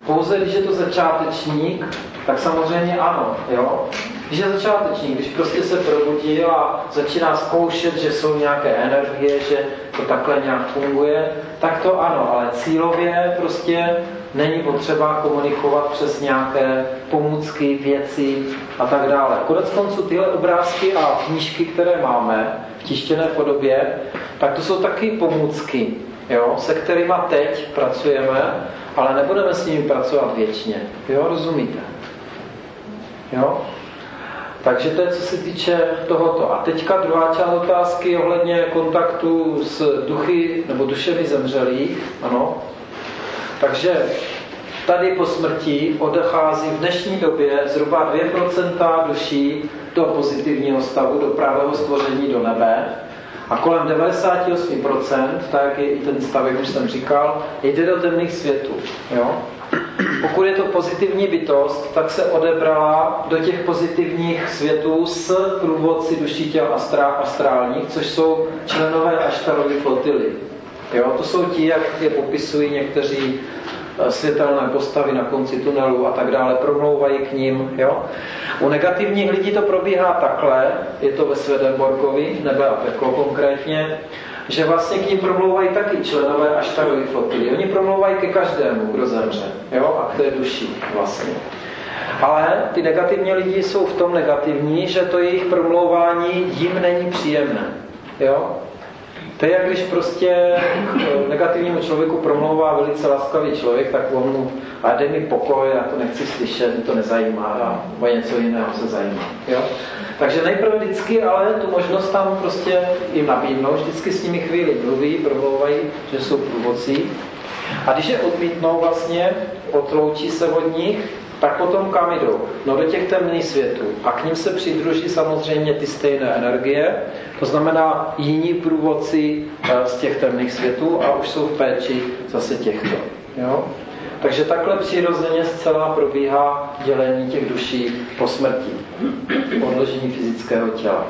Pouze když je to začátečník, tak samozřejmě ano, jo. Když je začátečník, když prostě se probudil a začíná zkoušet, že jsou nějaké energie, že to takhle nějak funguje, tak to ano, ale cílově prostě není potřeba komunikovat přes nějaké pomůcky, věci a tak dále. Konec konců tyhle obrázky a knížky, které máme v tištěné podobě, tak to jsou taky pomůcky, jo, se kterými teď pracujeme, ale nebudeme s nimi pracovat věčně. Jo, rozumíte? Jo? Takže to je, co se týče tohoto. A teďka druhá část otázky ohledně kontaktu s duchy nebo dušemi zemřelých. Ano. Takže tady po smrti odchází v dnešní době zhruba 2% duší do pozitivního stavu, do pravého stvoření, do nebe. A kolem 98%, tak jak je i ten stav, jak už jsem říkal, jde do temných světů. Jo? Pokud je to pozitivní bytost, tak se odebrala do těch pozitivních světů s průvodci duší těl astrálních, což jsou členové Aštarovy flotily. Jo? To jsou ti, jak je popisují někteří světelné postavy na konci tunelu a tak dále, promlouvají k ním. Jo? U negativních lidí to probíhá takhle, je to ve Swedenborgovi, nebe a peklo konkrétně, že vlastně k ním promlouvají taky členové Aštarovy flotily. Oni promlouvají ke každému, kdo zemře, jo? A k té duši vlastně. Ale ty negativní lidi jsou v tom negativní, že to jejich promlouvání jim není příjemné. Jo? To je, jak když prostě negativnímu člověku promlouvá velice laskavý člověk, tak on mu, a dej mi pokoj, já to nechci slyšet, mě to nezajímá a o něco jiného se zajímá. Jo? Takže nejprve vždycky, ale tu možnost tam prostě jim nabídnou, vždycky s nimi chvíli mluví, promlouvají, že jsou průvodci. A když je odmítnou vlastně, odloučí se od nich, tak potom kam jdou? No do těch temných světů. A k ním se přidruží samozřejmě ty stejné energie, to znamená jiní průvodci z těch temných světů a už jsou v péči zase těchto. Jo? Takže takhle přirozeně zcela probíhá dělení těch duší po smrti, odložení fyzického těla.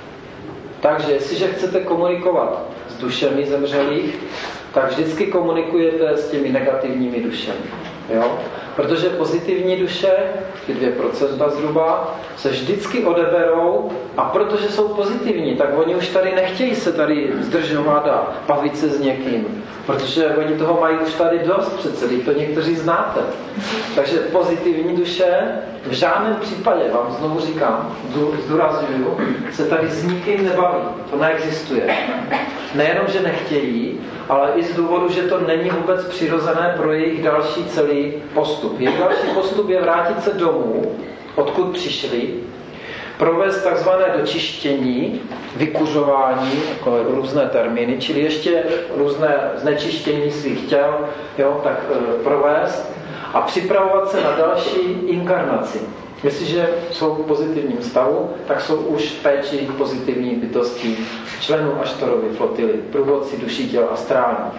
Takže jestliže chcete komunikovat s dušemi zemřelých, tak vždycky komunikujete s těmi negativními dušemi. Jo? Protože pozitivní duše, ty 2% zhruba, se vždycky odeberou a protože jsou pozitivní, tak oni už tady nechtějí se tady zdržovat a bavit se s někým. Protože oni toho mají už tady dost přece, to někteří znáte. Takže pozitivní duše v žádném případě, vám znovu říkám, zdůrazňuju, se tady s nikým nebaví. To neexistuje. Nejenom, že nechtějí, ale i z důvodu, že to není vůbec přirozené pro jejich další celý postup. Jejich další postup je vrátit se domů, odkud přišli, provést takzvané dočištění, vykuřování, jako různé termíny, čili ještě různé znečištění svých těl, jo, tak provést a připravovat se na další inkarnaci. Jestliže jsou v pozitivním stavu, tak jsou už v péči pozitivní bytostí členů Aštarovy flotily, průvodci duší těl astrálních.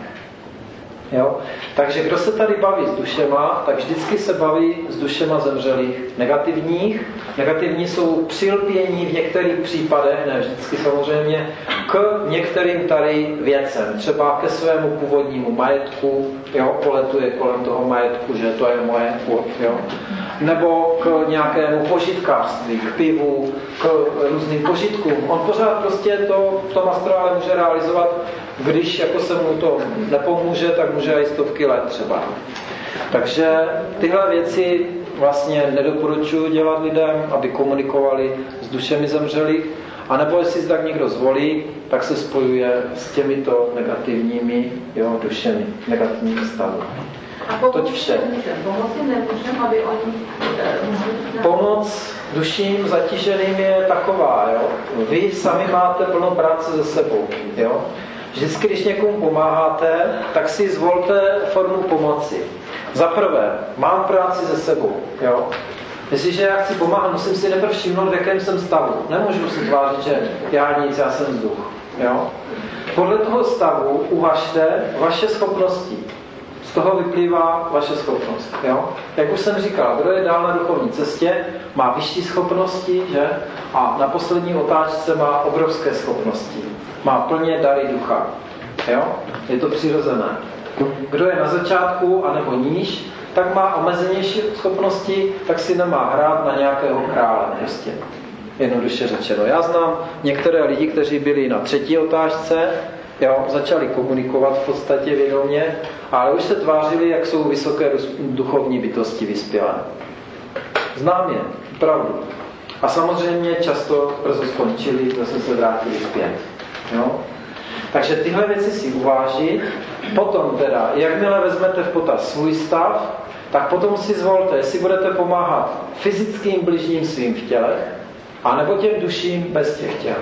Jo? Takže kdo se tady baví s dušema, tak vždycky se baví s dušema zemřelých negativních. Negativní jsou přilpění v některých případech, ne vždycky samozřejmě, k některým tady věcem. Třeba ke svému původnímu majetku, jo? Poletuje kolem toho majetku, že to je moje, jo? Nebo k nějakému požitkářství, k pivu, k různým požitkům. On pořád prostě to v tom astrále může realizovat, když jako se mu to nepomůže, tak může i stovky let třeba. Takže tyhle věci vlastně nedoporučuji dělat lidem, aby komunikovali s dušemi zemřelých, anebo jestli tak někdo zvolí, tak se spojuje s těmito negativními dušemi, negativními stavy. Toť vše. Pomoc duším zatíženým je taková, jo? Vy sami máte plnou práci se sebou. Jo? Vždycky, když někomu pomáháte, tak si zvolte formu pomoci. Za prvé, mám práci se sebou. Jo? Jestliže já chci pomáhat, musím si nejprve všimnout, v jakém jsem stavu. Nemůžu si tvářit, že já nic, já jsem vzduch. Jo? Podle toho stavu uvažte vaše schopnosti. Z toho vyplývá vaše schopnost. Jo? Jak už jsem říkal, kdo je dál na duchovní cestě, má vyšší schopnosti, že? A na poslední otáčce má obrovské schopnosti. Má plně dary ducha. Jo? Je to přirozené. Kdo je na začátku, anebo níž, tak má omezenější schopnosti, tak si nemá hrát na nějakého krále prostě. Jednoduše řečeno. Já znám některé lidi, kteří byli na 3. otáčce, jo, začali komunikovat v podstatě vědomě, ale už se tvářili, jak jsou vysoké duchovní bytosti vyspělé. Znám je, opravdu. A samozřejmě často brzo skončili, zase se vrátili zpět. Jo? Takže tyhle věci si uvážit. Potom teda, jakmile vezmete v potaz svůj stav, tak potom si zvolte, jestli budete pomáhat fyzickým bližním svým v těle, anebo těm duším bez těch těl.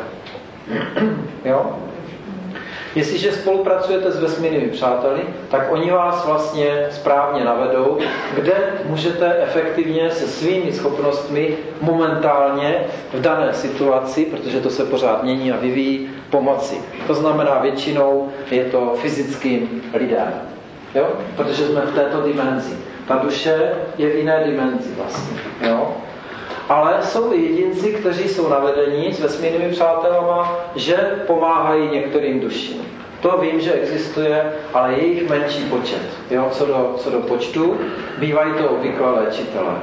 Jo? Jestliže spolupracujete s vesmírnými přáteli, tak oni vás vlastně správně navedou, kde můžete efektivně se svými schopnostmi momentálně v dané situaci, protože to se pořád mění a vyvíjí, pomoci. To znamená, většinou je to fyzickým lidem. Jo? Protože jsme v této dimenzi. Ta duše je v jiné dimenzi vlastně. Jo? Ale jsou i jedinci, kteří jsou navedeni s vesmírnými přátelama, že pomáhají některým duším. To vím, že existuje, ale je jich menší počet. Jo? Co do počtu, bývají to obvykle léčitelé.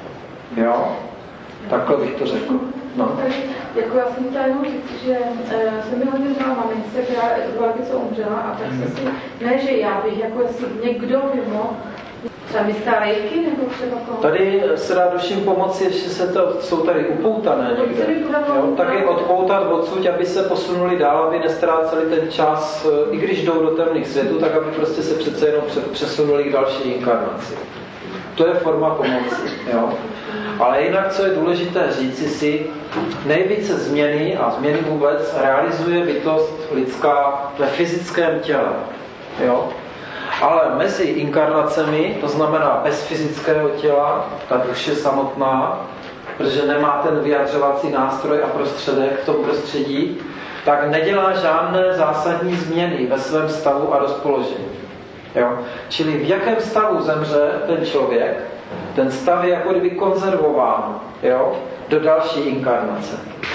Jo? Takhle bych to řekl. No. Jako já jsem chtěla jenom říct, že jsem mi hodně znala mamince, která byla něco umřela, a tak jsem si, ne, že já bych, jako jestli někdo by mohl, třeba místa rejky, nebo třeba koho? Tady se dá duším pomoci, ještě jsou tady upoutané někde. Jo, tak je odpoutat odsud, aby se posunuli dál, aby nestráceli ten čas, i když jdou do temných světů, tak aby prostě se přece jenom přesunuli k další inkarnaci. To je forma pomoci. Jo? Ale jinak, co je důležité říci si, nejvíce změny a změny vůbec realizuje bytost lidská ve fyzickém těle. Jo? Ale mezi inkarnacemi, to znamená bez fyzického těla, ta duše samotná, protože nemá ten vyjadřovací nástroj a prostředek v tom prostředí, tak nedělá žádné zásadní změny ve svém stavu a rozpoložení. Jo? Čili v jakém stavu zemře ten člověk, ten stav je jako kdyby konzervován, jo? Do další inkarnace.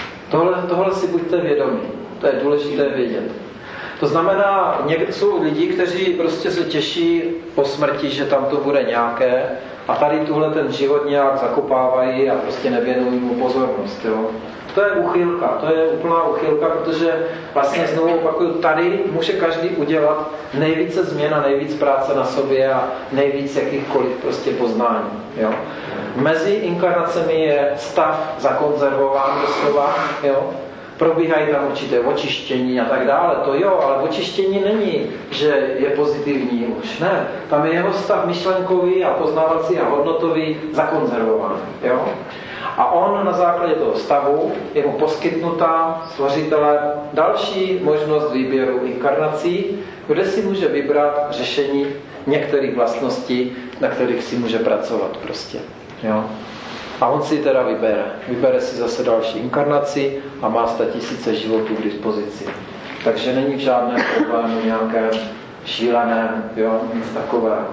Tohle si buďte vědomí. To je důležité vědět. To znamená, jsou lidi, kteří prostě se těší po smrti, že tam to bude nějaké, a tady tuhle ten život nějak zakopávají a prostě nevěnují mu pozornost. Jo? To je uchylka, to je úplná uchylka, protože vlastně znovu opakuju, tady může každý udělat nejvíce změn a nejvíc práce na sobě a nejvíc jakýchkoliv prostě poznání. Jo? Mezi inkarnacemi je stav zakonzervován doslova, jo? Probíhají tam určité očištění a tak dále, to jo, ale očištění není, že je pozitivní už, ne. Tam je jeho stav myšlenkový a poznávací a hodnotový zakonzervovaný, jo. A on na základě toho stavu je mu poskytnutá stvořitelem další možnost výběru inkarnací, kde si může vybrat řešení některých vlastností, na kterých si může pracovat prostě, jo. A on si teda vybere si zase další inkarnaci a má 100 000 životů k dispozici. Takže není v žádném problému nějaké šílené, jo, nic takového.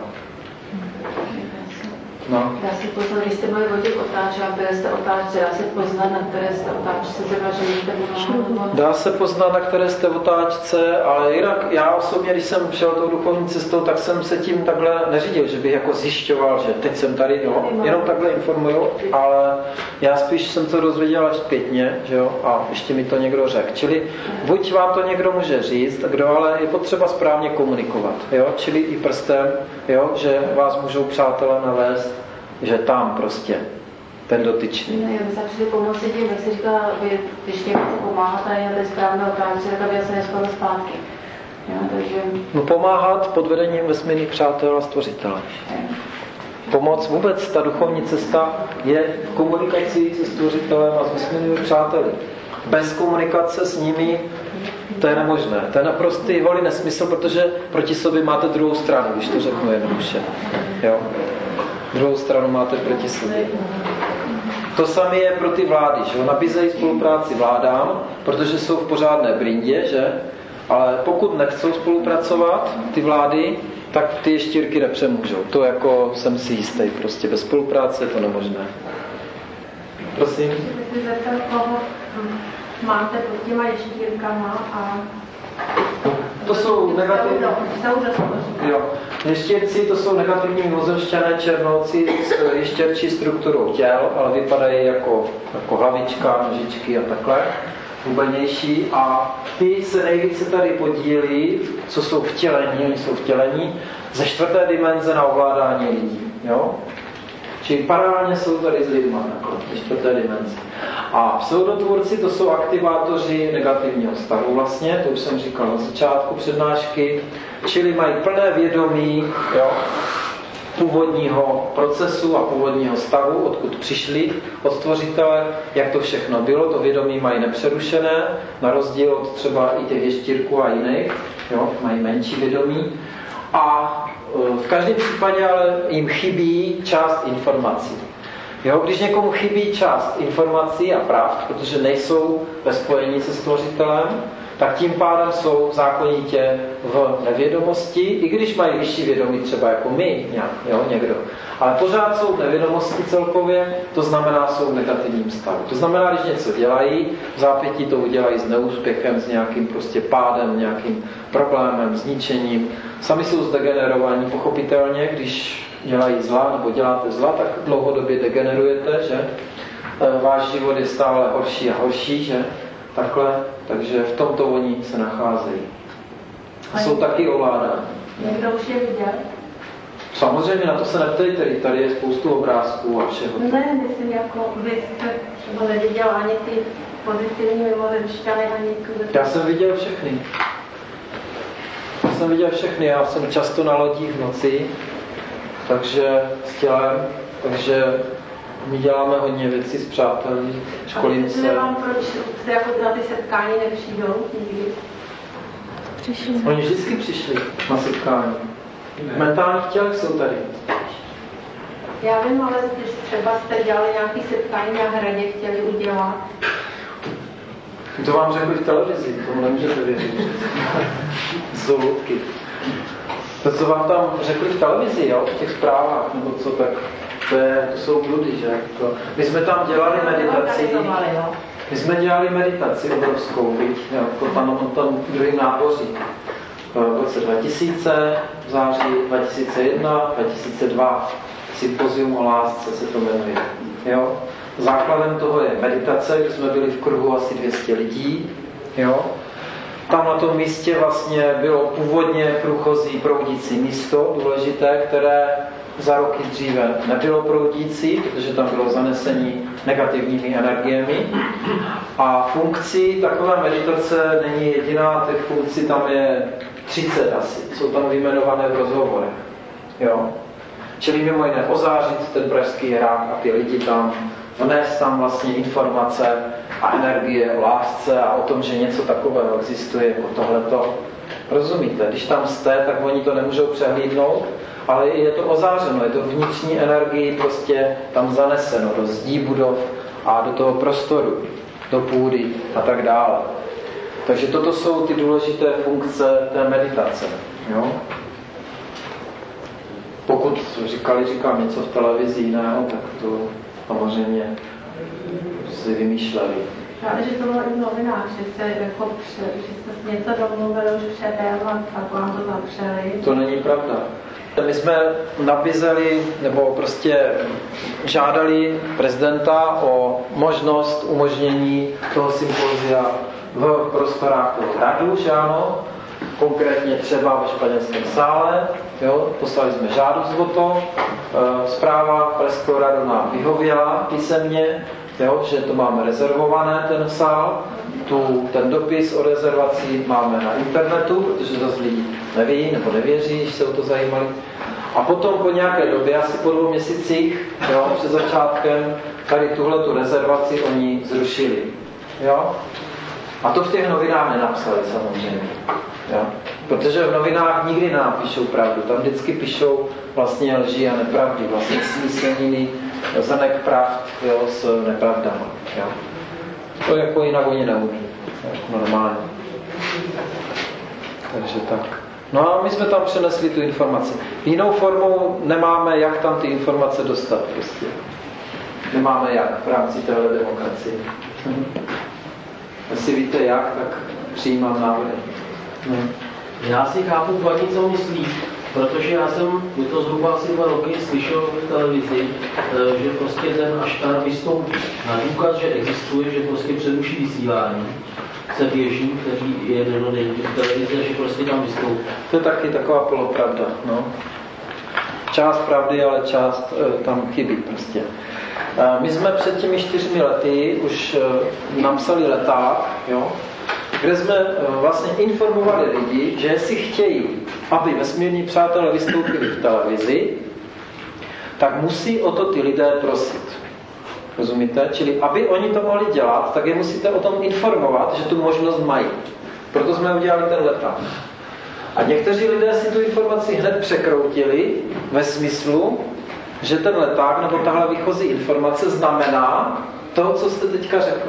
No. Dá se poznat, když jste mluvili o těch otáčkách, které jste otáčce, dá se poznat, na které jste otáčce zavraženíte nebo? Dá se poznat, na které jste otáčce, ale jinak já osobně, když jsem šel tou duchovní cestou, tak jsem se tím takhle neřídil, že bych jako zjišťoval, že teď jsem tady, no, jenom takhle informuju, ale já spíš jsem to dozvěděl až zpětně, že jo, a ještě mi to někdo řekl. Čili buď vám to někdo může říct, kdo, ale je potřeba správně komunikovat, jo, čili i prstem, jo, že vás můžou přátelé navést, že tam prostě ten dotyčný. Já bych začali pomoci tím, jak jsi říkala, když někdo pomáhat a je správné otáčce, tak aby se nespadl zpátky. Jo, takže... No, pomáhat pod vedením vesmírných přátel a stvořitele. Pomoc vůbec, ta duchovní cesta je v komunikaci se stvořitelem a s vesmírnými přáteli. Bez komunikace s nimi to je nemožné. To je naprostý volný nesmysl, protože proti sobě máte druhou stranu, když to řeknu jednoduše. Jo? Druhou stranu máte proti sobě. To samé je pro ty vlády, že nabízejí spolupráci vládám, protože jsou v pořádné brindě, že? Ale pokud nechcou spolupracovat ty vlády, tak ty ještěrky nepřemůžou. To jako jsem si jistý, prostě bez spolupráce je to nemožné. Prosím. Chci zeptat, koho máte pod těma ještěrkama a... To jsou negativní. Ještěrci to jsou negativní mimozemšťané, černouci s ještěrčí strukturou těl, ale vypadají jako hlavička, nožičky a takhle, hubenější. A ty se nejvíce tady podílí, co jsou vtělení, oni jsou vtělení, ze 4. dimenze na ovládání lidí. Jo? Čili paralelně jsou tady s lidma, jako ze 4. dimenze. A pseudotvůrci to jsou aktivátoři negativního stavu vlastně, to už jsem říkal na začátku přednášky, čili mají plné vědomí, jo, původního procesu a původního stavu, odkud přišli od stvořitele, jak to všechno bylo, to vědomí mají nepřerušené, na rozdíl od třeba i těch ještěrků a jiných, jo, mají menší vědomí. A v každém případě ale jim chybí část informací. Jo, když někomu chybí část informací a pravd, protože nejsou ve spojení se stvořitelem, tak tím pádem jsou zákonitě v nevědomosti, i když mají vyšší vědomí, třeba jako my, někdo. Ale pořád jsou v nevědomosti celkově, to znamená, jsou v negativním stavu. To znamená, když něco dělají, v zápětí to udělají s neúspěchem, s nějakým prostě pádem, nějakým problémem, zničením. Sami jsou zdegenerovaní, pochopitelně, když dělají zla nebo děláte zla, tak dlouhodobě degenerujete, že? Váš život je stále horší a horší, že? Takhle, takže v tomto oni se nacházejí. Jsou taky ovládáni. Někdo už je viděl? Samozřejmě, na to se neptejte, tady je spoustu obrázků a všeho. Ne, myslím, jako vy jste třeba neviděl ani ty pozitivní mimozemšťany, ani tu... Já jsem viděl všechny. Já jsem často na lodích v noci, takže s tělem, takže my děláme hodně věcí s přáteli, školím se. A vám proč se jako na ty setkání nepřijdou nikdy? Oni vždycky přišli na setkání. V mentálních tělech jsou tady. Já vím, ale když třeba jste dělali nějaké setkání na hradě, chtěli udělat. To vám řekli v televizi, tomu nemůžete věřit. Jsou loutky. To, co vám tam řekli v televizi, jo, v těch zprávách, nebo co, tak to jsou bludy, že? My jsme tam dělali meditaci. My jsme dělali meditaci obrovskou, jako tam druhým náboří. V roce 2000, v září 2001, 2002. Sympozium o lásce se to jmenuje. Jo? Základem toho je meditace, kde jsme byli v kruhu asi 200 lidí. Jo? Tam na tom místě vlastně bylo původně průchozí proudící místo důležité, které za roky dříve nebylo proudící, protože tam bylo zanesení negativními energiemi. A funkcí takové meditace není jediná, těch funkcí tam je 30 asi, jsou tam vyjmenované v rozhovorech. Jo? Čili mimo jiné ozářit ten pražský hrad a ty lidi tam, vnést tam vlastně informace a energie o lásce a o tom, že něco takového existuje jako tohleto. Rozumíte? Když tam jste, tak oni to nemůžou přehlídnout, ale je to ozářeno, je to vnitřní energii prostě tam zaneseno do zdí budov a do toho prostoru, do půdy a tak dále. Takže toto jsou ty důležité funkce té meditace. Jo? Pokud říkám něco v televizi jiného, tak to samozřejmě si vymýšleli. Ale že to bylo i v novinách, že jste něco domluvili už předem a tak vám to zapřeli. To není pravda. My jsme nabízeli, nebo prostě žádali prezidenta o možnost umožnění toho sympozia v prostorách toho hradu, že ano, konkrétně třeba ve Španělském sále, jo, poslali jsme žádost o to, zpráva Pražského hradu nám vyhověla písemně, jo, že to máme rezervované, ten sál, ten dopis o rezervaci máme na internetu, protože zase lidi neví nebo nevěří, že se o to zajímali. A potom po nějaké době, asi po 2 měsících, jo, před začátkem, tady tuhletu rezervaci oni zrušili. Jo? A to v těch novinách nenapsali samozřejmě. Jo? Protože v novinách nikdy nenapíšou pravdu. Tam vždycky píšou vlastně lži a nepravdy, vlastně smíseniny, zrnek pravd, jo, s nepravdama. Jo? To jako jinak oni neumí. Normálně. Takže tak. No a my jsme tam přenesli tu informaci. Jinou formou nemáme, jak tam ty informace dostat prostě. Nemáme jak v rámci téhle demokracie. Jestli víte jak, tak přijímám návrhy. Já si chápu, co myslíš, Protože já jsem to zhruba asi 2 roky slyšel v televizi, že prostě ten Aštar vystoupí na důkaz, že existuje, že prostě přeruší vysílání, se běží, který je denodenní v televizi, že prostě tam vystoupí. To je taky taková polopravda, no. Část pravdy, ale část tam chybí prostě. My jsme před těmi 4 lety už napsali leták, jo, kde jsme vlastně informovali lidi, že jestli chtějí, aby vesmírní přátelé vystoupili v televizi, tak musí o to ty lidé prosit. Rozumíte? Čili aby oni to mohli dělat, tak je musíte o tom informovat, že tu možnost mají. Proto jsme udělali ten leták. A někteří lidé si tu informaci hned překroutili ve smyslu, že ten leták nebo tahle výchozí informace znamená to, co jste teďka řekl.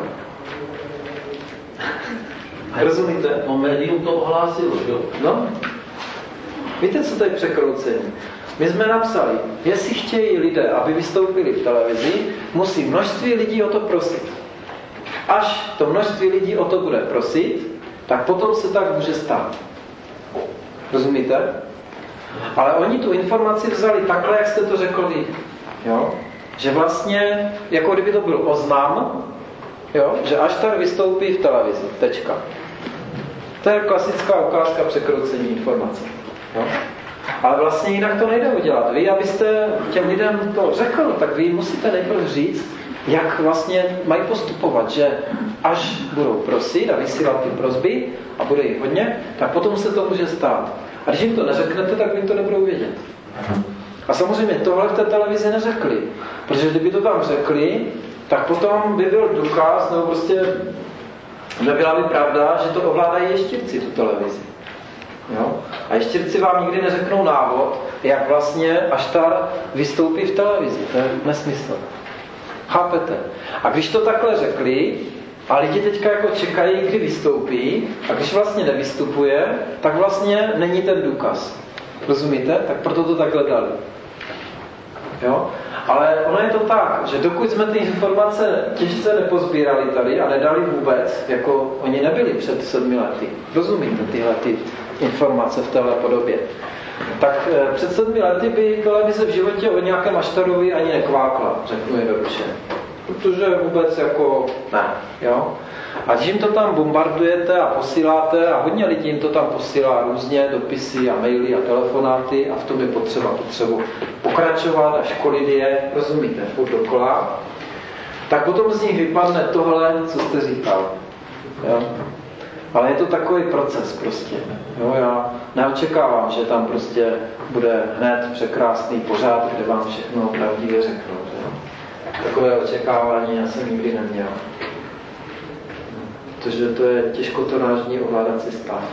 Rozumíte? No, médium to ohlásilo, jo? No. Víte, co to je překroucení? My jsme napsali, jestli chtějí lidé, aby vystoupili v televizi, musí množství lidí o to prosit. Až to množství lidí o to bude prosit, tak potom se tak může stát. Rozumíte? Ale oni tu informaci vzali takhle, jak jste to řekl vy. Jo? Že vlastně, jako kdyby to byl oznam, jo? Že Aštar vystoupí v televizi. Tečka. To je klasická ukázka překroucení informace. Jo? Ale vlastně jinak to nejde udělat. Vy, abyste těm lidem to řekl, tak vy musíte nejprve říct, jak vlastně mají postupovat, že až budou prosit a vysílat ty prosby a bude jich hodně, tak potom se to může stát. A když jim to neřeknete, tak jim to nebudou vědět. A samozřejmě tohle v té televizi neřekli. Protože kdyby to tam řekli, tak potom by byl důkaz, nebo prostě nebyla by pravda, že to ovládají ještěrci, tu televizi. Jo? A ještěrci vám nikdy neřeknou návod, jak vlastně Aštar vystoupí v televizi. To je nesmysl. Chápete? A když to takhle řekli, a lidi teďka jako čekají, kdy vystoupí, a když vlastně nevystupuje, tak vlastně není ten důkaz. Rozumíte? Tak proto to takhle dali. Jo? Ale ono je to tak, že dokud jsme ty informace těžce nepozbírali tady a nedali vůbec, jako oni nebyli před 7 lety. Rozumíte tyhle ty informace v téhle podobě? Tak před 7 lety by televize v životě o nějakém Aštarovi ani nekvákla, řeknu jednoduše. Protože vůbec jako ne, jo? A když jim to tam bombardujete a posíláte, a hodně lidí jim to tam posílá různě, dopisy a maily a telefonáty, a v tom je potřebu pokračovat a školit je, rozumíte, furt dokola, tak potom z nich vypadne tohle, co jste říkal. Jo? Ale je to takový proces prostě. Jo? Já neočekávám, že tam prostě bude hned překrásný pořád, kde vám všechno pravdivě řeknu. Takové očekávání já jsem nikdy neměl. Protože to je těžkotonážní ovládací stav.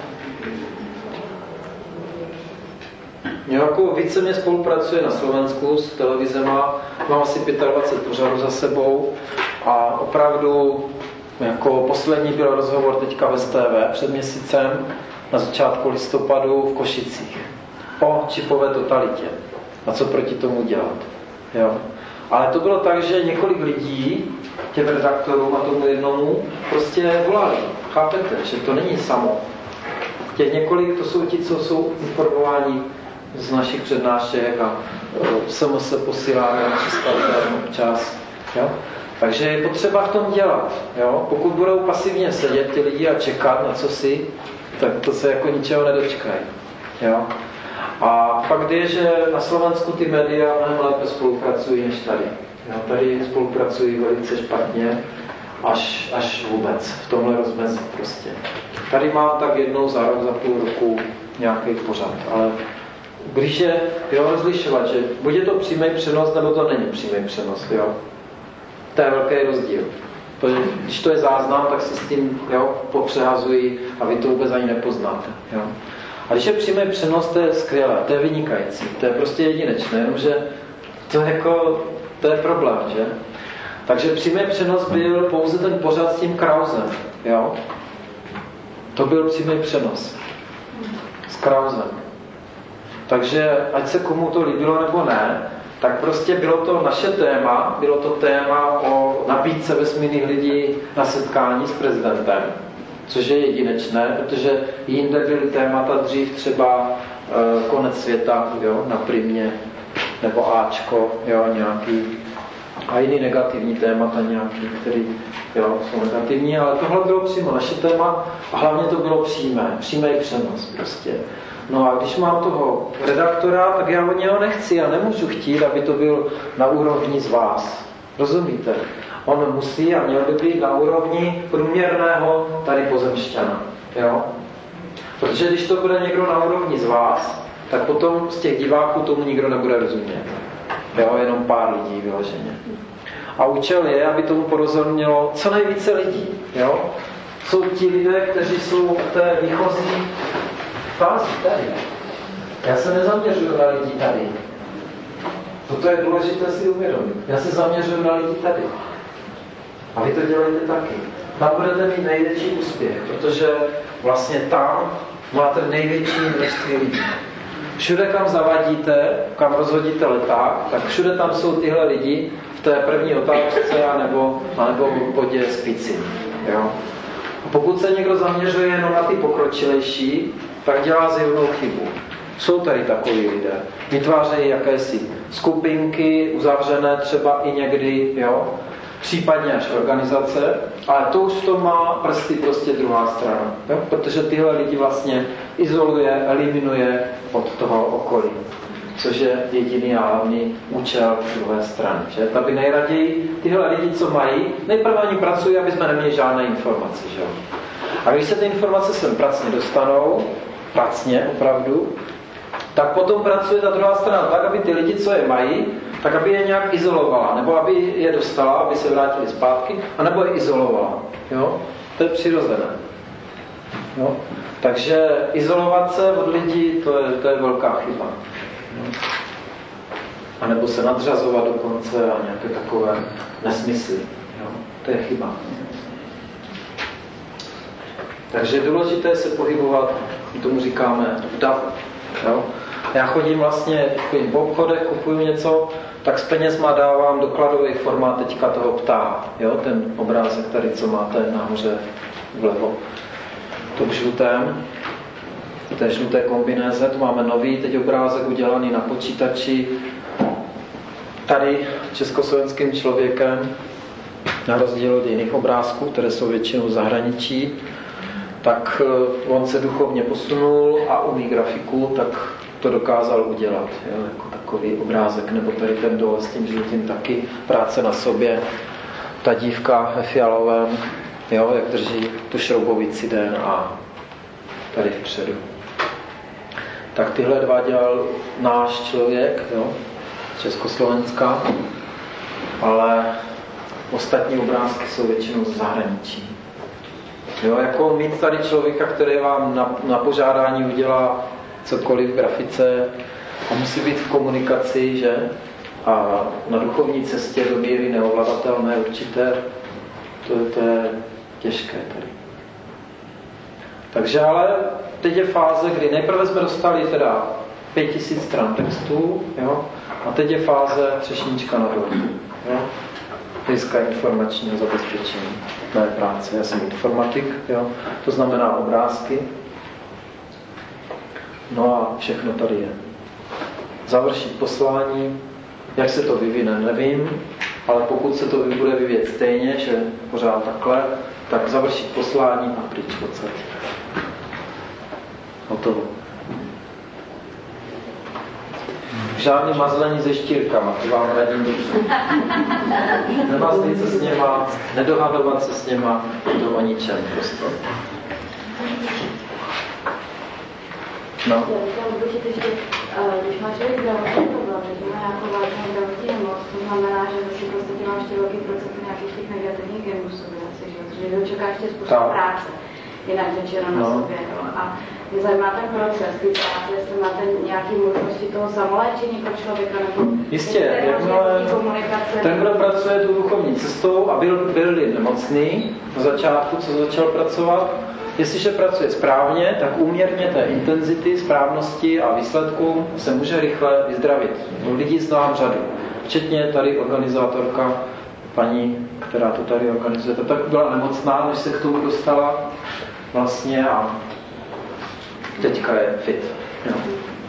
Jako víceméně spolupracuje na Slovensku s televizema, mám asi 25 pořadů za sebou a opravdu jako poslední byl rozhovor teďka ve STV před měsícem na začátku listopadu v Košicích o čipové totalitě a co proti tomu dělat. Jo. Ale to bylo tak, že několik lidí, těm redaktorům a tomu jednomu, prostě volali. Chápete, že to není samo. Těch několik, to jsou ti, co jsou informováni z našich přednášek a SMS posíláme na občas. Jo? Takže je potřeba v tom dělat. Jo? Pokud budou pasivně sedět ti lidi a čekat na co si, tak to se jako ničeho nedočkají. Jo? A pak je, že na Slovensku ty média mnohem lépe spolupracují než tady. Jo? Tady spolupracují velice špatně, až vůbec v tomhle rozmezí prostě. Tady mám tak jednou za rok, za půl roku nějaký pořad, ale když je rozlišovat, že buď je to přímý přenos, nebo to není přímý přenos, jo. To je velký rozdíl. Protože když to je záznam, tak se s tím popřehazují a vy to vůbec ani nepoznáte. Jo. A když je přímý přenos, to je skvělé, to je vynikající, to je prostě jedinečné, jenomže to je problém, že? Takže přímý přenos byl pouze ten pořad s tím Krausem, jo. To byl přímý přenos s Krausem. Takže ať se komu to líbilo nebo ne, tak prostě bylo to naše téma, bylo to téma o nabídce vesmírných lidí na setkání s prezidentem, což je jedinečné, protože jinde byly témata dřív třeba konec světa, jo, na Primě, nebo Ačko, jo, nějaký, a jiný negativní témata nějaký, který, jo, jsou negativní, ale tohle bylo přímo naše téma a hlavně to bylo přímý přenos prostě. No a když mám toho redaktora, tak já od něho nechci, já nemůžu chtít, aby to byl na úrovni z vás. Rozumíte? On musí a měl by být na úrovni průměrného tady pozemšťana. Jo? Protože když to bude někdo na úrovni z vás, tak potom z těch diváků tomu nikdo nebude rozumět. Jo? Jenom pár lidí vyloženě. A účel je, aby tomu porozumělo co nejvíce lidí. Jo? Jsou ti lidé, kteří jsou v té výchozí fázi tady. Já se nezaměřuju na lidi tady. Toto je důležité si uvědomit. Já se zaměřuju na lidi tady. A vy to dělejte taky. Tam budete mít největší úspěch, protože vlastně tam máte největší množství lidí. Všude, kam zavadíte, kam rozhodíte leták, tak všude tam jsou tyhle lidi v té první otázce anebo v bodě spici. Jo? A pokud se někdo zaměřuje jenom na ty pokročilejší, tak dělá zjevnou chybu. Jsou tady takoví lidé. Vytvářejí jakési skupinky, uzavřené třeba i někdy, jo? Případně až organizace, ale to už to má prsty prostě druhá strana. Jo? Protože tyhle lidi vlastně izoluje, eliminuje od toho okolí. Což je jediný a hlavní účel druhé strany. Že? Aby nejraději tyhle lidi, co mají, nejprve oni pracují, aby jsme neměli žádné informace. Že? A když se ty informace sem pracně dostanou, pracně opravdu, tak potom pracuje ta druhá strana tak, aby ty lidi, co je mají, tak aby je nějak izolovala, nebo aby je dostala, aby se vrátili zpátky, anebo je izolovala. Jo? To je přirozené. Jo? Takže izolovat se od lidí, to je velká chyba. A nebo se nadřazovat dokonce a nějaké takové nesmysly. Jo? To je chyba. Takže je důležité se pohybovat, tomu říkáme v davu. Jo? Já chodím po obchodech, kupuju něco, tak s penězma dávám dokladový formát teďka toho ptáka. Jo? Ten obrázek tady, co máte nahoře vlevo. To v žlutém. V té žluté kombinéze, tu máme nový teď obrázek udělaný na počítači. Tady československým člověkem, na rozdíl od jiných obrázků, které jsou většinou v zahraničí, tak on se duchovně posunul a umí grafiku, tak to dokázal udělat. Jo, jako takový obrázek, nebo tady ten dole s tím žlutým taky, práce na sobě. Ta dívka ve fialovém, jo, jak drží tu šroubovici DNA tady vpředu. Tak tyhle dva dělal náš člověk, jo, Československá, ale ostatní obrázky jsou většinou z zahraničí. Jo, jako mít tady člověka, který vám na požádání udělá cokoliv v grafice a musí být v komunikaci, že? A na duchovní cestě do míry neovladatelné určité, to je těžké tady. Takže ale teď je fáze, kdy nejprve jsme dostali teda 5000 stran textů, jo? A teď je fáze třešnička na dortu. Hlediska informačního zabezpečení mé práce. Já jsem informatik, jo? To znamená obrázky. No a všechno tady je. Završit poslání, jak se to vyvine, nevím, ale pokud se to bude vyvíjet stejně, že pořád takhle, tak završit poslání a pryč odsaď. Hotovo. Žádný mazlení se štírkama, to vám radím dobře. Nemazlit se s něma, nedohadovat se s něma, to o ničem prostě. No. Když má člověk zdravotní problém, že má nějakou vážnou zdravotní nemoc, to znamená, že si prostě má 4 velký procent nějakých těch negativních genů v sobě, že ho čeká ještě spousta práce, jinak řečeno na sobě. No. A mě zajímá ten proces, ty práce, jestli máte nějaké možnosti toho samoléčení pro člověka, nebo jistě, ten, kdo pracuje tu duchovní cestou a byl nemocný na začátku, co začal pracovat, jestliže pracuje správně, tak úměrně té intenzity, správnosti a výsledku se může rychle vyzdravit. Lidi znám řadu. Včetně tady organizátorka, paní, která to tady organizuje, to tak byla nemocná, než se k tomu dostala vlastně a teďka je fit. Jo.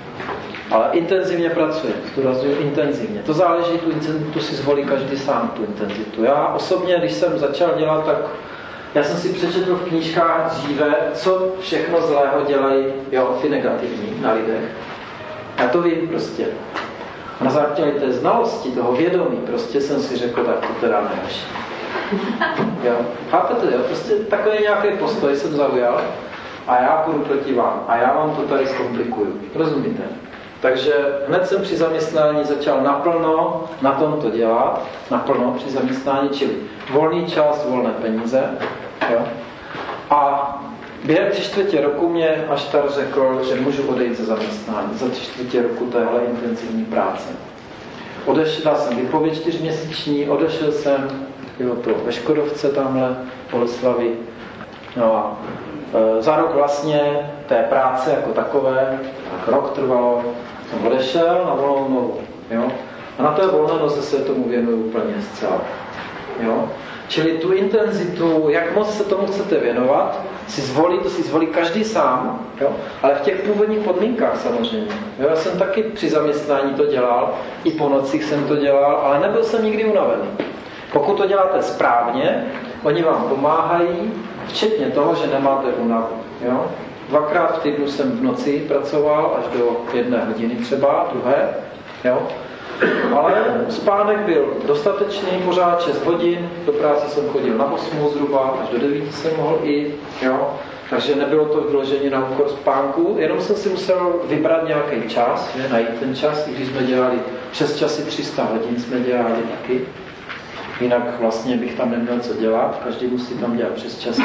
Ale intenzivně pracuje, zdůrazňuji intenzivně. To záleží, tu intenzitu si zvolí každý sám, tu intenzitu. Já osobně, když jsem začal dělat, tak já jsem si přečetl v knížkách dříve, co všechno zlého dělají ty negativní na lidech. Já to vím prostě. A na základě té znalosti, toho vědomí, prostě jsem si řekl, tak to teda nevíš. Jo? Chápete, jo? Prostě takový nějaký postoj jsem zaujal a já půjdu proti vám a já vám to tady zkomplikuju. Rozumíte? Takže hned jsem při zaměstnání začal naplno na tomto dělat, naplno při zaměstnání, čili volný čas, volné peníze. Jo? A během 3/4 roku mě Aštar řekl, že můžu odejít ze zaměstnání za 3/4 roku téhle intenzivní práce. Dal jsem výpověď 4měsíční, odešel jsem, bylo to ve Škodovce tamhle, Boleslavi. No a za rok vlastně té práce jako takové, tak rok trvalo, jsem odešel na volnou nohu. Jo? A na té volné noze se tomu věnuju úplně zcela. Jo? Čili tu intenzitu, jak moc se tomu chcete věnovat, to si zvolí každý sám, jo? Ale v těch původních podmínkách samozřejmě. Jo? Já jsem taky při zaměstnání to dělal, i po nocích jsem to dělal, ale nebyl jsem nikdy unavený. Pokud to děláte správně, oni vám pomáhají, včetně toho, že nemáte únavu. Jo? 2krát v týdnu jsem v noci pracoval, až do 1 hodiny třeba, 2. Jo? Ale spánek byl dostatečný, pořád 6 hodin, do práce jsem chodil na 8 zhruba, až do 9 jsem mohl jít, jo? Takže nebylo to vyloženě na úkor spánku, jenom jsem si musel vybrat nějaký čas, najít ten čas, i když jsme dělali přes časy 300 hodin, jsme dělali taky. Jinak vlastně bych tam neměl co dělat, každý musí tam dělat přes časy.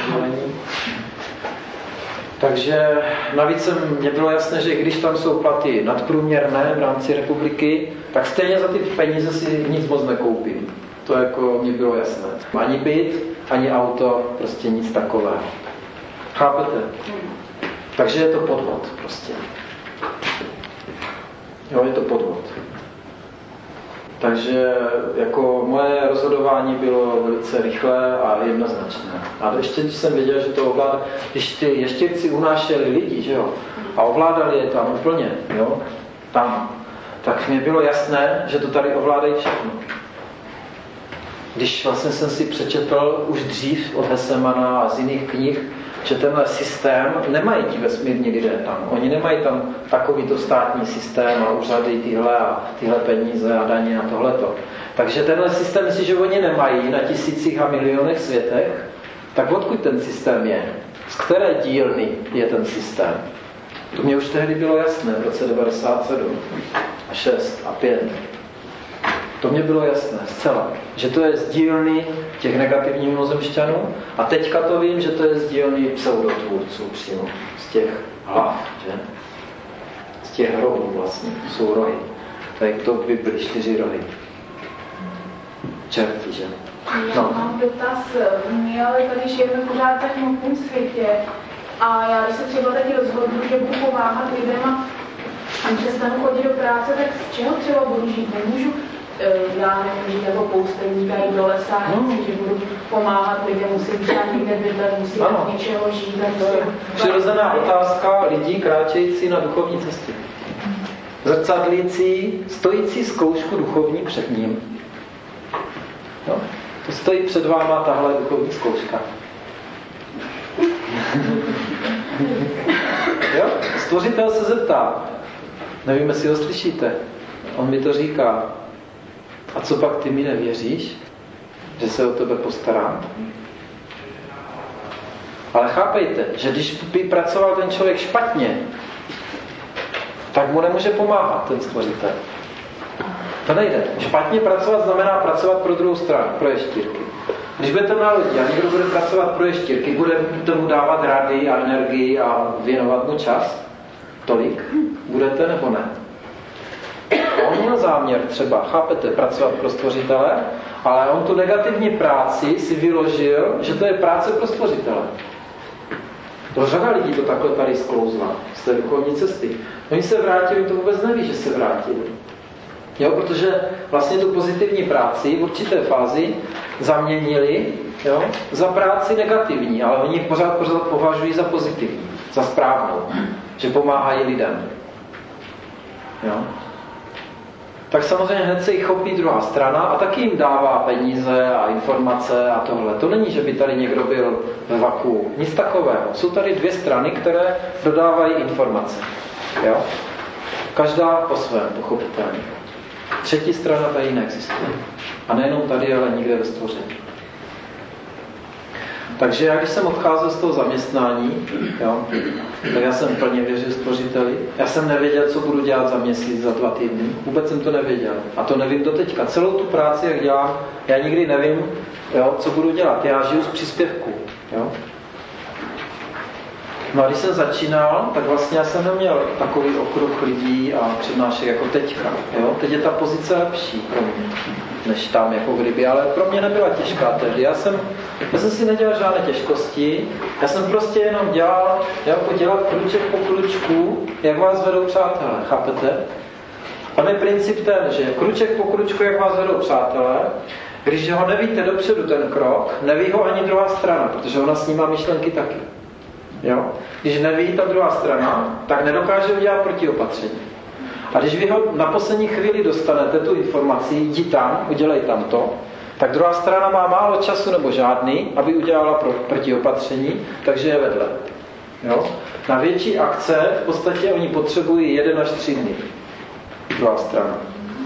Takže navíc mě bylo jasné, že když tam jsou platy nadprůměrné v rámci republiky, tak stejně za ty peníze si nic moc nekoupím. To jako mě bylo jasné. Ani byt, ani auto, prostě nic takového. Chápete? Takže je to podvod prostě. Jo, je to podvod. Takže jako moje rozhodování bylo velice rychlé a jednoznačné. A ještě když jsem věděl, že to ovládá, když ty ještěrci unášeli lidi, že jo, a ovládali je tam úplně, jo, tam, tak mi bylo jasné, že to tady ovládají všechno. Když vlastně jsem si přečetl už dřív od Hessemana a z jiných knih, že tenhle systém nemají ti vesmírní lidé tam. Oni nemají tam takovýto státní systém a úřady tyhle peníze a daně a tohleto. Takže tenhle systém, myslím, že oni nemají na tisících a milionech světech, tak odkud ten systém je? Z které dílny je ten systém? To mě už tehdy bylo jasné v roce 97, 6 a 5. To mě bylo jasné zcela, že to je z dílny těch negativních mimozemšťanů a teďka to vím, že to je z dílny pseudotvůrců přímo, z těch hlav, že? Z těch rohů vlastně, to jsou rohy. Tak to by byly 4 rohy. Čerti, že? Já mám dotaz, my ale tady žijeme pořád tak v hmotném světě a já když se třeba taky rozhodnu, že budu pomáhat lidem a přestanu chodit do práce, tak z čeho třeba budu žít? Nemůžu já nemůžu jako poustevníka jít do lesa, že budu pomáhat lidem, musím třeba někde bydlet, musím od něčeho žít. Přirozená otázka lidí kráčející na duchovní cestě. Zrcadlící, stojící zkoušku duchovní před ním. No, to stojí před váma tahle duchovní zkouška. Jo? Stvořitel se zeptá, nevím, jestli ho slyšíte, on mi to říká, a co pak ty mi nevěříš, že se o tebe postarám? Ale chápejte, že když by pracoval ten člověk špatně, tak mu nemůže pomáhat ten stvořitel. To nejde. Špatně pracovat znamená pracovat pro druhou stranu, pro ještěrky. Když budete na lodi a někdo bude pracovat pro ještěrky, bude tomu dávat rady a energii a věnovat mu čas, tolik, budete nebo ne? A on měl záměr třeba, chápete, pracovat pro stvořitele, ale on tu negativní práci si vyložil, že to je práce pro stvořitele. To řada lidí to takhle tady sklouzla z té duchovní cesty. Oni se vrátili, to vůbec neví, že se vrátili. Jo, protože vlastně tu pozitivní práci v určité fázi zaměnili, jo, za práci negativní, ale oni pořád považují za pozitivní, za správnou, že pomáhají lidem. Jo? Tak samozřejmě hned se jich chopí druhá strana a taky jim dává peníze a informace a tohle. To není, že by tady někdo byl ve vakuu. Nic takového. Jsou tady dvě strany, které dodávají informace. Jo? Každá po svém, pochopitelně. Třetí strana tady neexistuje. A nejenom tady, ale nikde ve stvoření. Takže já, když jsem odcházel z toho zaměstnání, jo, tak já jsem plně věřil stvořiteli. Já jsem nevěděl, co budu dělat za měsíc, za 2 týdny. Vůbec jsem to nevěděl. A to nevím do teďka. Celou tu práci, jak dělám, já nikdy nevím, jo, co budu dělat. Já žiju z příspěvku. Jo. No a když jsem začínal, tak vlastně já jsem neměl takový okruh lidí a přednášek jako teďka. Jo. Teď je ta pozice lepší pro mě, než tam jako kdyby, ale pro mě nebyla těžká tehdy. Já jsem si nedělal žádné těžkosti, já jsem prostě jenom dělal kruček po kručku, jak vás vedou přátelé, chápete? Tam je princip ten, že kruček po kručku, jak vás vedou přátelé, když ho nevíte dopředu ten krok, neví ho ani druhá strana, protože ona s ním má myšlenky taky. Jo? Když neví ta druhá strana, tak nedokáže udělat protiopatření. A když vy ho na poslední chvíli dostanete, tu informaci, jdi tam, udělej tam to, tak druhá strana má málo času nebo žádný, aby udělala protiopatření, takže je vedle. Jo? Na větší akce v podstatě oni potřebují 1 až 3 dny. Druhá strana.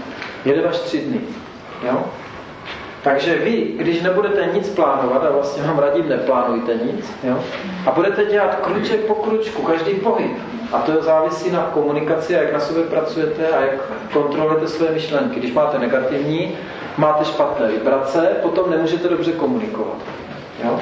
1 až 3 dny. Jo? Takže vy, když nebudete nic plánovat, a vlastně vám radím, neplánujte nic, jo? A budete dělat kruček po kručku, každý pohyb. A to závisí na komunikaci, jak na sobě pracujete a jak kontrolujete své myšlenky. Když máte negativní, máte špatné vibrace, potom nemůžete dobře komunikovat. Jo?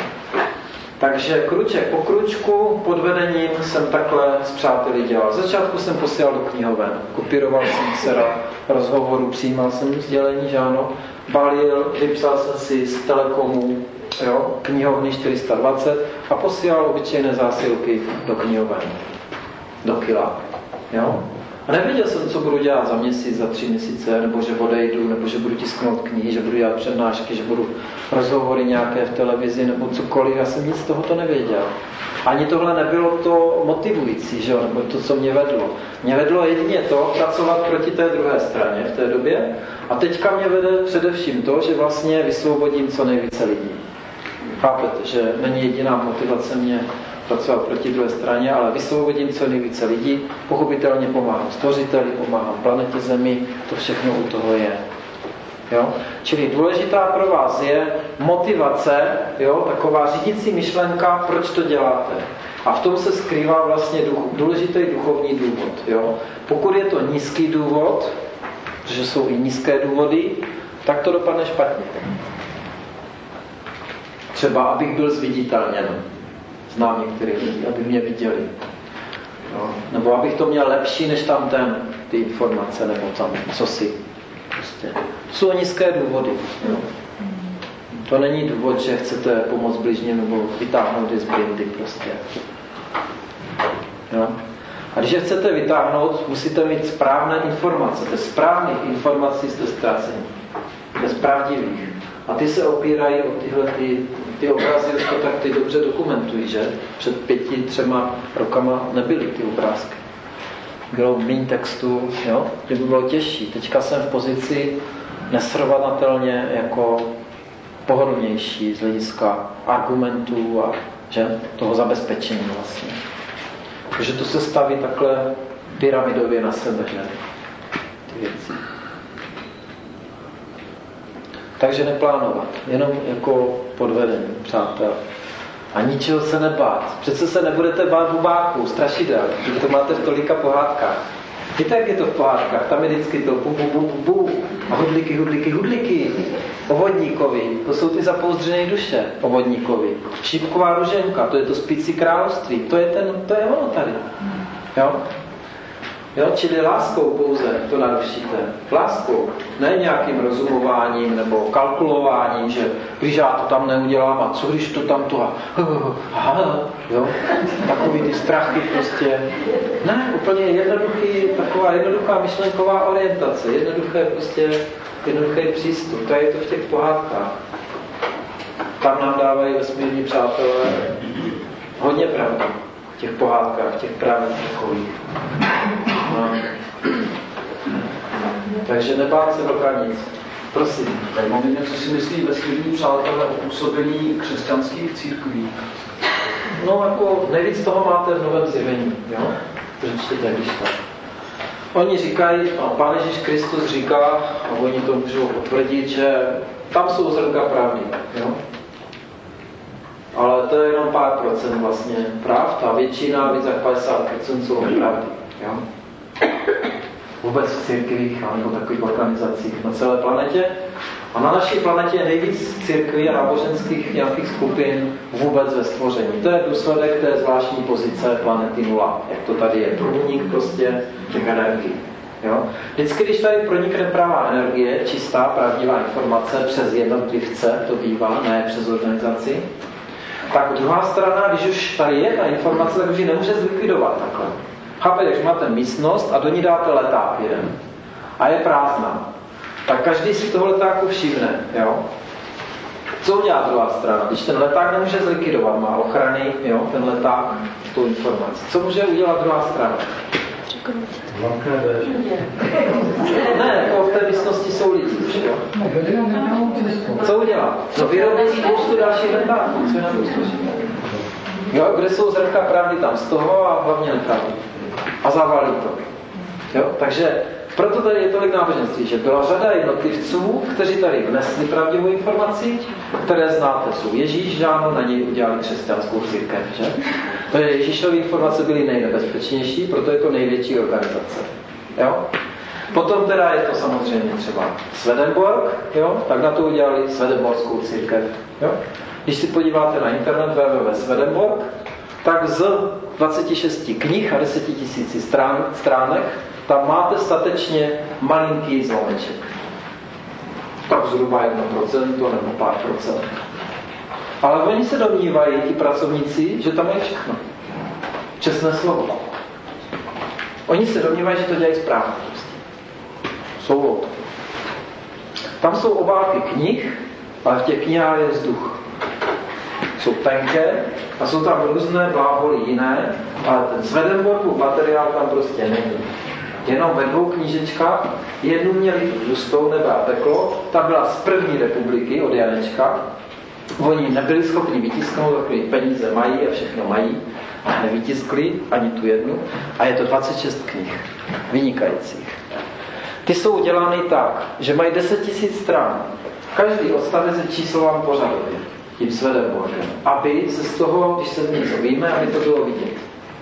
Takže kruček po kručku pod vedením jsem takhle s přáteli dělal. Z začátku jsem posílal do knihoven, kopíroval jsem sera rozhovoru, přijímal jsem sdělení, že ano, balil, vypsal jsem si z Telekomu, jo, knihovny 420 a posílal obyčejné zásilky do knihoven, do kila. Jo? A nevěděl jsem, co budu dělat za měsíc, za 3 měsíce, nebo že odejdu, nebo že budu tisknout knihy, že budu dělat přednášky, že budu rozhovory nějaké v televizi, nebo cokoliv. Já jsem nic z tohoto nevěděl. Ani tohle nebylo to motivující, že? Nebo to, co mě vedlo. Mě vedlo jedině to, pracovat proti té druhé straně v té době. A teďka mě vede především to, že vlastně vysvobodím co nejvíce lidí. Chápete, že není jediná motivace mě pracovat proti druhé straně, ale vysvobodím co nejvíce lidí, pochopitelně pomáhám stvořiteli, pomáhám planetě Zemi, to všechno u toho je. Jo? Čili důležitá pro vás je motivace, jo? Taková řídící myšlenka, proč to děláte. A v tom se skrývá vlastně důležitý duchovní důvod. Jo? Pokud je to nízký důvod, protože jsou i nízké důvody, tak to dopadne špatně. Třeba, abych byl zviditelněn. Znám některých lidí, aby mě viděli. No. Nebo abych to měl lepší než tam ty informace, nebo tam cosi. Prostě. Jsou nízké důvody. Jo. To není důvod, že chcete pomoct bližním nebo vytáhnout je z brindy prostě. Jo. A když je chcete vytáhnout, musíte mít správné informace. Bez správných informací jste ztraceni. Bez pravdivých. A ty se opírají o ty obrazy, to tak ty dobře dokumentují, že? Před 5-3 rokama nebyly ty obrázky. Bylo méně textu, jo? To by bylo těžší. Teďka jsem v pozici nesrovnatelně jako pohodlnější z hlediska argumentů a že? Toho zabezpečení vlastně. Takže to se staví takhle pyramidově na sebe, že? Ty věci. Takže neplánovat, jenom jako podvedení, přátel. A ničeho se nebát. Přece se nebudete bát bubáků, strašidel, protože to máte v tolika pohádkách. Víte, jak je to v pohádkách? Tam je vždycky to bu. A hudliky. O vodníkovi, to jsou ty zapouzdřené duše o vodníkovi. Šípková ruženka, to je to spící království. To je ono tady. Jo? Jo, čili láskou pouze to narušíte. Láskou, ne nějakým rozumováním nebo kalkulováním, že když já to tam neudělám a co když to tam to jo, takový ty strachy prostě. Ne, úplně taková jednoduchá myšlenková orientace, jednoduchý přístup. To je to v těch pohádkách. Tam nám dávají vesmírní přátelé hodně pravdy. V těch pohádkách, v těch právech takových. No. Takže nebát se do hranic. Prosím. Zajímavé mě, co si myslí vesmírní přátelé o působení křesťanských církví. No jako nejvíc toho máte v Novém zjevení, jo? Přečtěte, když tak. Oni říkají, Pán Ježíš Kristus říká, a oni to můžou potvrdit, že tam jsou zrnka pravdy, jo? Ale to je jenom pár procent vlastně pravd a většina, víc jak 50% jsou nepravdy, jo? Vůbec v církvích nebo takových organizacích na celé planetě. A na naší planetě je nejvíc církví a náboženských nějakých skupin vůbec ve stvoření. To je důsledek té zvláštní pozice planety nula. Jak to tady je, průnik prostě těch energií. Jo? Vždycky, když tady pronikne pravá energie, čistá, pravdivá informace přes jednotlivce, to bývá, ne přes organizaci, tak druhá strana, když už tady je ta informace, tak už ji nemůže zlikvidovat takhle. Chápete, když máte místnost a do ní dáte leták jeden a je prázdná, tak každý si toho letáku všimne, jo? Co udělá druhá strana? Když ten leták nemůže zlikvidovat, má ochrany, jo, ten leták, tu informaci. Co může udělat druhá strana? Ne, jako v té místnosti jsou lidi už, jo? Co udělá? No vyrobí spoustu dalších letáků, co je na to složité. Jo, kde jsou zrnka pravdy, tam z toho a hlavně nepravdy. A zavalí to. Jo? Takže proto tady je tolik náboženství, že byla řada jednotlivců, kteří tady vnesli pravdivou informaci, které znáte, jsou Ježíš, Žáno, na něj udělali křesťanskou církev, že? To je Ježíšovy informace byly nejnebezpečnější, proto je to největší organizace. Jo? Potom teda je to samozřejmě třeba Swedenborg, jo? Tak na to udělali Swedenborskou církev. Jo? Když si podíváte na internet www.Swedenborg, tak z 26 knih a 10 000 stránek tam máte statečně malinký zlomeček. Tak zhruba 1% nebo pár procent. Ale oni se domnívají, ti pracovníci, že tam je všechno. Čestné slovo. Oni se domnívají, že to dělají správně. Jsou o to. Tam jsou obálky knih, ale v těch knihách je vzduch. Jsou tenké a jsou tam různé bláholy jiné, ale ten Swedenborgův materiál tam prostě není. Jenom ve 2 knížečkách, jednu měli tlustou, nebe a peklo, ta byla z první republiky od Janečka. Oni nebyli schopni vytisknout, takové peníze mají a všechno mají, a nevytiskli ani tu jednu. A je to 26 knih, vynikajících. Ty jsou udělány tak, že mají 10 000 stran. Každý odstavec je číslován pořadově, tím Swedenborgem, aby se z toho, když se něco víme, aby to bylo vidět.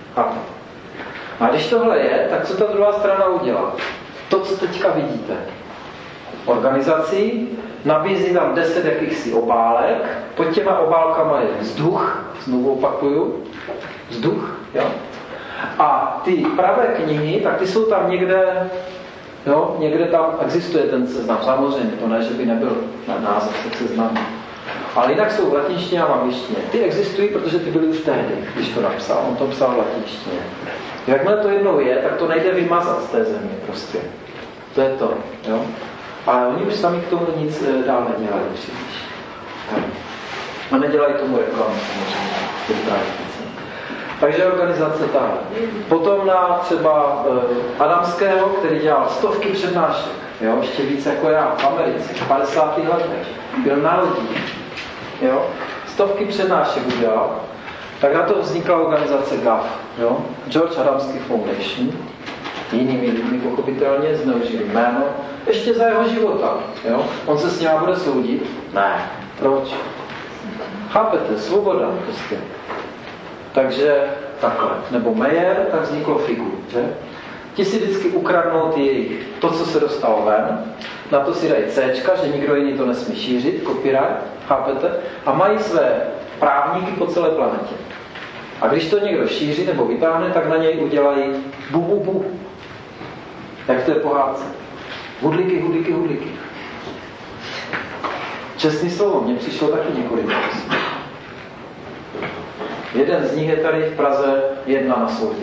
A když tohle je, tak co ta druhá strana udělá? To, co teďka vidíte. Organizací nabízí nám 10 jakýchsi obálek, pod těma obálkama je vzduch, znovu opakuju, vzduch, jo? A ty pravé knihy, tak ty jsou tam někde, jo? Někde tam existuje ten seznam, samozřejmě, to ne, že by nebyl název seznamu. Ale jinak jsou v latinštině a v angličtině. Ty existují, protože ty byly už tehdy, když to napsal. On to psal v latinštině. Jakmile to jednou je, tak to nejde vymazat z té země prostě. To je to, jo. Ale oni už sami k tomu nic dál nedělají příliš. A nedělají tomu reklamu samozřejmě. Takže organizace tahle. Potom na třeba Adamského, který dělal stovky přednášek, jo, ještě víc jako já v Americe, v 50. letech. Byl na lodích. Jo? Stovky přednášek udělal, tak na to vznikla organizace GAF, jo? George Adamski Foundation, jinými lidmi pochopitelně zneužili jméno, ještě za jeho života. Jo? On se s ním bude soudit? Ne. Proč? Chápete? Svoboda prostě. Takže takhle. Nebo Meyer, tak vzniklo Figu, že? Ti si vždycky ukradnou to, co se dostalo ven, na to si dají Cčka, že nikdo jiný to nesmí šířit, copyright, chápete? A mají své právníky po celé planetě. A když to někdo šíří nebo vytáhne, tak na něj udělají bu. Jak to je pohádce. Hudliky. Čestný slovo, mně přišlo taky několik. Jeden z nich je tady v Praze 1 na soudě.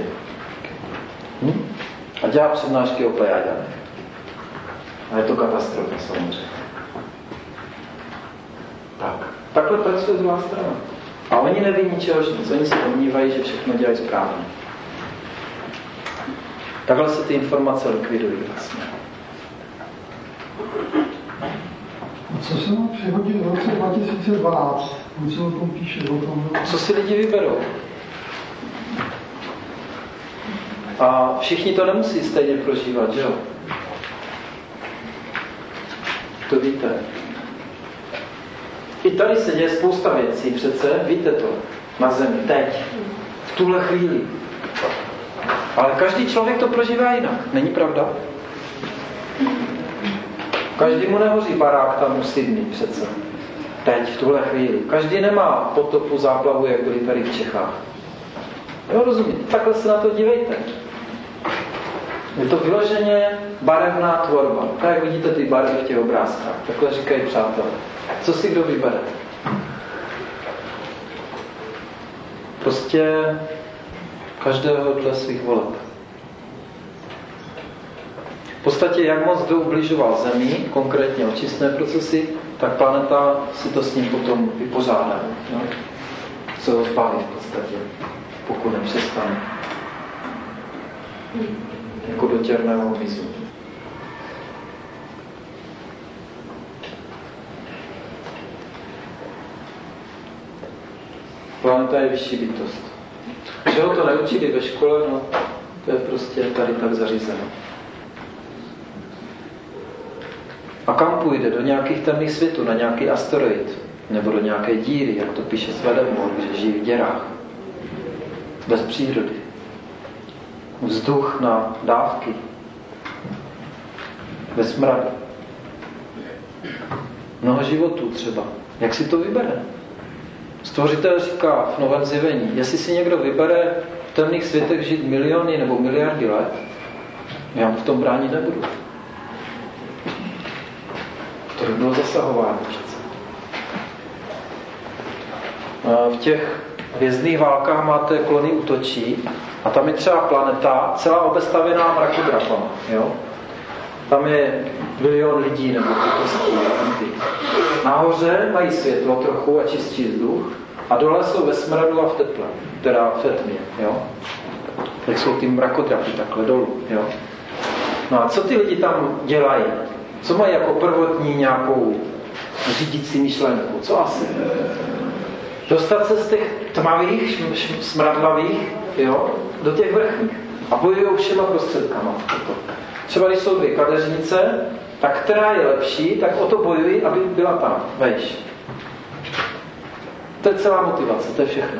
A dělá přednášky o Plejaďanech. A je to katastrofa samozřejmě. Tak. Takhle pracuje druhá strana. A oni neví ničehož nic. Oni se domnívají, že všechno dělají správně. Takhle se ty informace likvidují vlastně. Co se má přihodit v roce 2012? On se o tom píše, o tom. Co si lidi vyberou? A všichni to nemusí stejně prožívat, že jo? To víte. I tady se děje spousta věcí přece, víte to, na zemi, teď, v tuhle chvíli. Ale každý člověk to prožívá jinak, není pravda? Každý mu nehoří barák tam u Sydney přece. Teď, v tuhle chvíli. Každý nemá potopu, záplavu, jak byli tady v Čechách. Jo, rozumíte? Takhle se na to dívejte. Je to vyloženě barevná tvorba. Tak jak vidíte ty barvy v těch obrázkách. Takhle říkají přátelé. Co si kdo vybere? Prostě každého dle svých voleb. V podstatě, jak moc kdo ubližoval Zemi, konkrétně očistné procesy, tak planeta si to s ním potom vypořádá. No? Se ho zbaví v podstatě, pokud nepřestane. Jako do černého hmyzu. Planeta je vyšší bytost. Že ho to neučili ve škole, no to je prostě tady tak zařízeno. A kam půjde? Do nějakých temných světů, na nějaký asteroid, nebo do nějaké díry, jak to píše Swedenborg, že žijí v děrách. Bez přírody. Vzduch na dávky. Bez smradu. Mnoho životů třeba. Jak si to vybere? Stvořitel říká v Novém zjevení, jestli si někdo vybere v temných světech žít miliony nebo miliardy let, já mu v tom bránit nebudu. To by bylo zasahování přece. V těch hvězdných válkách máte klony útočí a tam je třeba planeta celá obestavěná mrakodrapama. Jo? Tam je bilion lidí nebo ty. Nahoře mají světlo trochu a čistší vzduch a dole jsou ve smradu a v teple, teda v tmě. Jo? Tak jsou ty mrakodrapy takhle dolů. Jo? No a co ty lidi tam dělají? Co mají jako prvotní nějakou řídící myšlenku? Co asi? Dostat se z těch tmavých, smradlavých, jo, do těch vrchních. A bojují všema prostředkama. Třeba když jsou dvě kadeřnice, tak která je lepší, tak o to bojují, aby byla tam, vejš. To je celá motivace, to je všechno.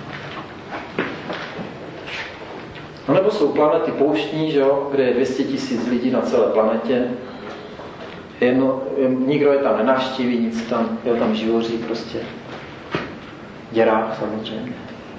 No nebo jsou planety pouštní, že jo, kde je 200 000 lidí na celé planetě. Nikdo je tam nenavštíví, nic tam, jo, tam živoří prostě. Děrák samozřejmě.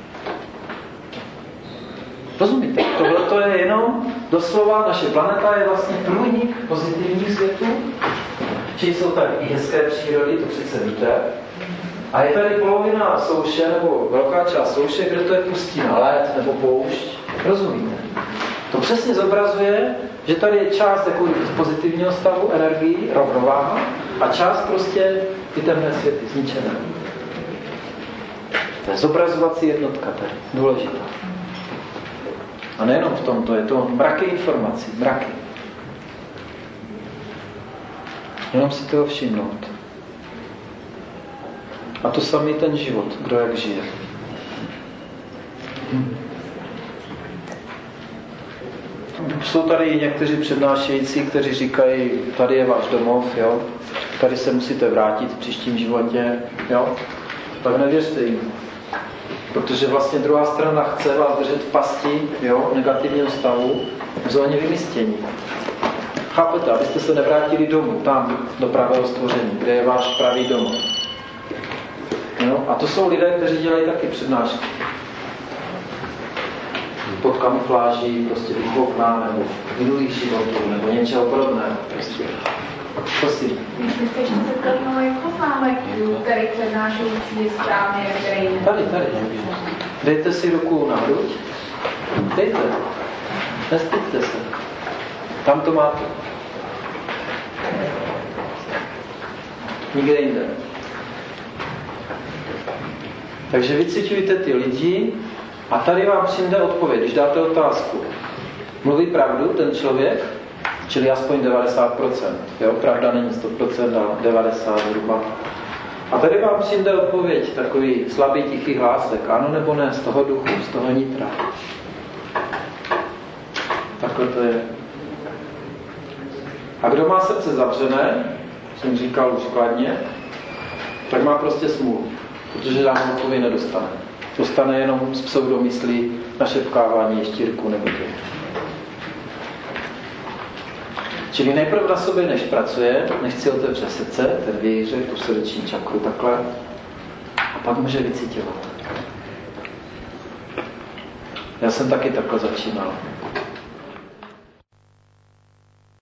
Rozumíte? Tohle je jenom doslova, naše planeta je vlastně průnik pozitivních světů, či jsou tady i hezké přírody, to přece víte. A je tady polovina souše, nebo velká část souše, kde to je pustina, led nebo poušť. Rozumíte? To přesně zobrazuje, že tady je část takový pozitivního stavu, energii, rovnováha, a část prostě ty temné světy, zničené. To je zobrazovací jednotka tady, důležitá. A nejenom v tomto, je to mraky informací, mraky. Jenom si toho všimnout. A to samý ten život, kdo jak žije. Jsou tady někteří přednášející, kteří říkají, tady je váš domov, jo? Tady se musíte vrátit v příštím životě, jo? Tak nevěřte jim. Protože vlastně druhá strana chce vás držet v pasti, jo, negativního stavu, v zóně vymístění. Chápete, abyste se nevrátili domů, tam, do pravého stvoření, kde je váš pravý domov. Jo? A to jsou lidé, kteří dělají taky přednášky. Pod kamufláží, prostě okna, nebo minulých životů, nebo něčeho podobného. Prostě. Prosím. Myslíte, že se to jak poznáme, který přednášející je správně, který ne? Tady. Dejte si ruku na hruď. Dejte. Nestyďte se. Tam to máte. Nikde jinde. Takže vycvičujte ty lidi a tady vám přijde odpověď, když dáte otázku. Mluví pravdu ten člověk? Čili aspoň 90%. Jo? Pravda není 100%, ale 90% zhruba. A tady vám přijde odpověď, takový slabý tichý hlásek, ano nebo ne, z toho duchu, z toho nitra. Takhle to je. A kdo má srdce zavřené, jsem říkal už kladně, tak má prostě smůlu, protože žádnou odpověď nedostane. Dostane jenom z pseudomyslí našepkávání ještírku nebo těch. Čili nejprve na sobě, než pracuje, než si otevře srdce, ten vějířek, tu srdeční čakru takhle, a pak může vycítěvat. Já jsem taky takhle začínal.